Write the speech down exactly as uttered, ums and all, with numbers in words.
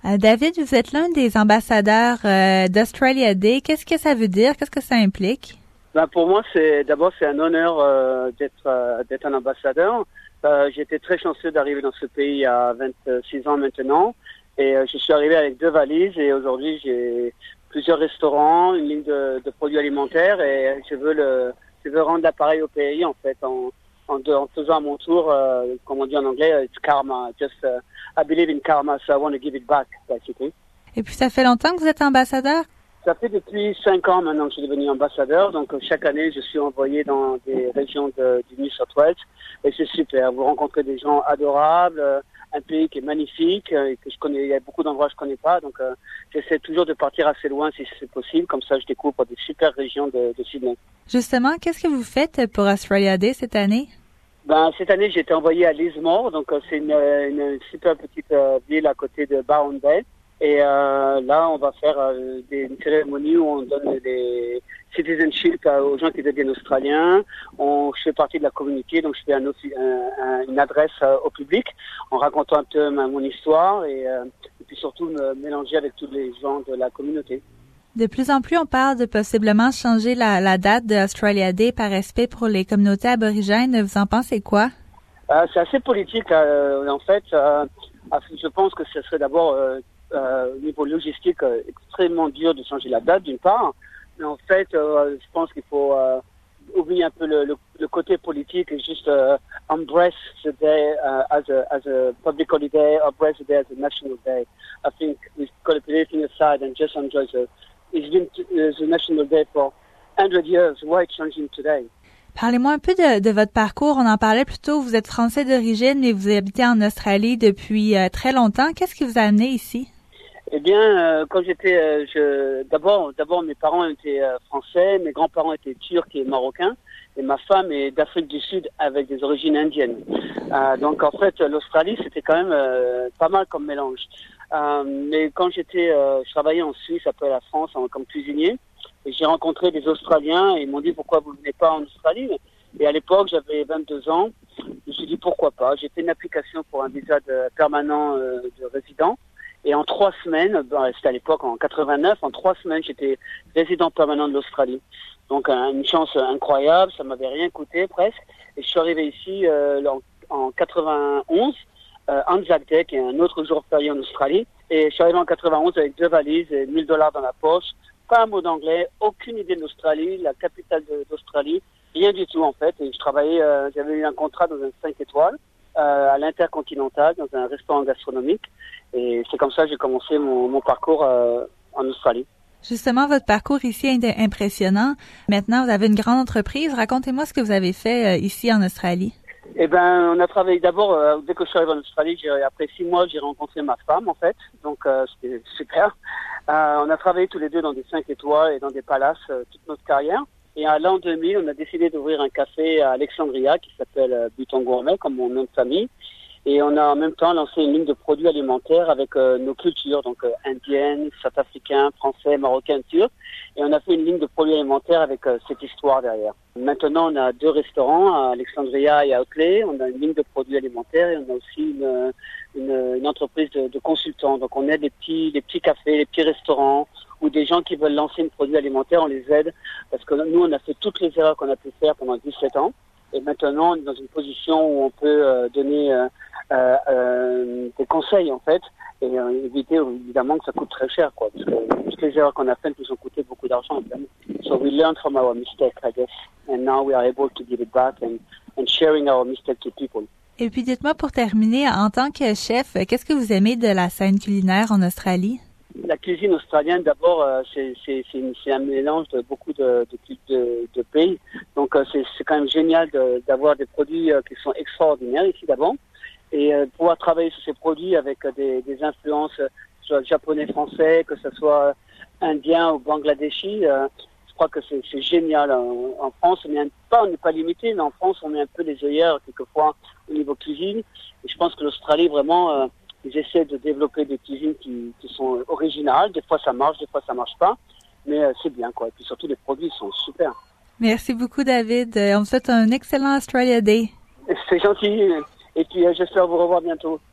Euh, David, vous êtes l'un des ambassadeurs euh, d'Australia Day. Qu'est-ce que ça veut dire? Qu'est-ce que ça implique? Ben pour moi, c'est d'abord c'est un honneur euh, d'être euh, d'être un ambassadeur. Euh, j'ai été très chanceux d'arriver dans ce pays il y a vingt-six ans maintenant, et euh, je suis arrivé avec deux valises et aujourd'hui j'ai plusieurs restaurants, une ligne de, de produits alimentaires et je veux le je veux rendre l'appareil au pays en fait en en, de, en faisant à mon tour, euh, comme on dit en anglais, it's karma. Just uh, I believe in karma, so I want to give it back, basically. Et puis ça fait longtemps que vous êtes ambassadeur? Ça fait depuis cinq ans maintenant que je suis devenu ambassadeur. Donc chaque année, je suis envoyé dans des régions de, du New South Wales. Et c'est super. Vous rencontrez des gens adorables, un pays qui est magnifique, et que je connais. Il y a beaucoup d'endroits que je connais pas. Donc euh, j'essaie toujours de partir assez loin si c'est possible. Comme ça, je découvre des super régions de, de Sydney. Justement, qu'est-ce que vous faites pour Australia Day cette année? Ben cette année, j'ai été envoyé à Lismore. Donc euh, c'est une, une super petite euh, ville à côté de Byron Bay. Et euh, là, on va faire euh, des, une cérémonie où on donne des citizenship euh, aux gens qui deviennent australiens. On, je fais partie de la communauté, donc je fais un, un, un, une adresse euh, au public en racontant un peu ma, mon histoire et, euh, et puis surtout me mélanger avec tous les gens de la communauté. De plus en plus, on parle de possiblement changer la, la date de Australia Day par respect pour les communautés aborigènes. Vous en pensez quoi? Euh, c'est assez politique, euh, en fait. Euh, je pense que ce serait d'abord... Euh, Euh, au niveau logistique, euh, extrêmement dur de changer la date d'une part, mais en fait, euh, je pense qu'il faut euh, oublier un peu le, le, le côté politique et juste uh, embrace the day uh, as a as a public holiday, embrace the day as a national day. I think we've got to put everything aside and just enjoy the. It's been uh, the national day for one hundred years. Why it's changing today? Parlez-moi un peu de, de votre parcours. On en parlait plus tôt. Vous êtes français d'origine, mais vous habitez en Australie depuis euh, très longtemps. Qu'est-ce qui vous a amené ici? Eh bien, euh, quand j'étais, euh, je, d'abord, d'abord, mes parents étaient euh, français, mes grands-parents étaient turcs et marocains, et ma femme est d'Afrique du Sud avec des origines indiennes. Euh, donc, en fait, l'Australie, c'était quand même euh, pas mal comme mélange. Euh, mais quand j'étais, euh, je travaillais en Suisse après la France en, comme cuisinier, et j'ai rencontré des Australiens et ils m'ont dit pourquoi vous venez pas en Australie. Et à l'époque, j'avais vingt-deux ans. Je me suis dit pourquoi pas. J'ai fait une application pour un visa de permanent euh, de résident. Et en trois semaines, ben, c'était à l'époque en quatre-vingt-neuf, en trois semaines, j'étais résident permanent de l'Australie. Donc une chance incroyable, ça m'avait rien coûté presque. Et je suis arrivé ici euh, en, en quatre-vingt-onze, euh, Anzac Day, qui est un autre jour férié en Australie. Et je suis arrivé en quatre-vingt-onze avec deux valises et mille dollars dans la poche. Pas un mot d'anglais, aucune idée de l'Australie, la capitale de, d'Australie, rien du tout en fait. Et je travaillais, euh, j'avais eu un contrat dans un cinq étoiles. Euh, à l'Intercontinental, dans un restaurant gastronomique. Et c'est comme ça que j'ai commencé mon, mon parcours euh, en Australie. Justement, votre parcours ici est impressionnant. Maintenant, vous avez une grande entreprise. Racontez-moi ce que vous avez fait euh, ici en Australie. Eh ben, on a travaillé d'abord, euh, dès que je suis arrivé en Australie, j'ai, après six mois, j'ai rencontré ma femme, en fait. Donc, euh, c'était super. Euh, on a travaillé tous les deux dans des cinq étoiles et dans des palaces euh, toute notre carrière. Et à l'an deux mille, on a décidé d'ouvrir un café à Alexandria qui s'appelle euh, Buton Gourmet, comme mon nom de famille. Et on a en même temps lancé une ligne de produits alimentaires avec euh, nos cultures, donc euh, indiennes, sud-africains, français, marocains, turcs. Et on a fait une ligne de produits alimentaires avec euh, cette histoire derrière. Maintenant, on a deux restaurants à Alexandria et à Oakley. On a une ligne de produits alimentaires et on a aussi une, une, une entreprise de, de consultants. Donc on aide les petits, les petits cafés, les petits restaurants ou des gens qui veulent lancer un produit alimentaire, on les aide. Parce que nous, on a fait toutes les erreurs qu'on a pu faire pendant dix-sept ans. Et maintenant, on est dans une position où on peut euh, donner euh, euh, euh, des conseils, en fait, et euh, éviter, évidemment, que ça coûte très cher, quoi. Parce que toutes les erreurs qu'on a faites nous ont coûté beaucoup d'argent, évidemment. So we learned from our mistakes, I guess. And now we are able to give it back and, and sharing our mistakes to people. Et puis, dites-moi, pour terminer, en tant que chef, qu'est-ce que vous aimez de la scène culinaire en Australie? La cuisine australienne, d'abord, euh, c'est, c'est, c'est, une, c'est un mélange de beaucoup de, de, de, de pays. Donc, euh, c'est, c'est quand même génial de, d'avoir des produits euh, qui sont extraordinaires ici d'abord. Et euh, pouvoir travailler sur ces produits avec euh, des, des influences, euh, soit japonais, français, que ce soit indien ou bangladeshi, euh, je crois que c'est, c'est génial. En, en France, on n'est pas, on n'est pas limité, mais en France, on met un peu les œillères quelquefois au niveau cuisine. Et je pense que l'Australie, vraiment... Euh, ils essaient de développer des cuisines qui, qui sont originales. Des fois, ça marche, des fois, ça marche pas. Mais euh, c'est bien, quoi. Et puis surtout, les produits sont super. Merci beaucoup, David. On vous souhaite un excellent Australia Day. C'est gentil. Et puis, euh, j'espère vous revoir bientôt.